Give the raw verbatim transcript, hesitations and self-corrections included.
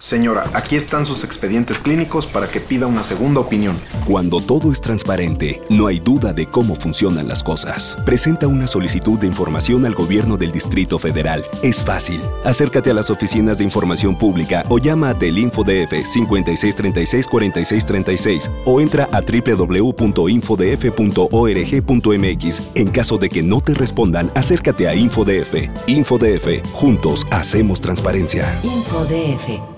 Señora, aquí están sus expedientes clínicos para que pida una segunda opinión. Cuando todo es transparente, no hay duda de cómo funcionan las cosas. Presenta una solicitud de información al gobierno del Distrito Federal. Es fácil. Acércate a las oficinas de información pública o llama a TelInfoDF cincuenta y seis treinta y seis cuarenta y seis treinta y seis o entra a doble u doble u doble u punto infodf punto org punto m x. En caso de que no te respondan, acércate a InfoDF. InfoDF. Juntos hacemos transparencia. InfoDF.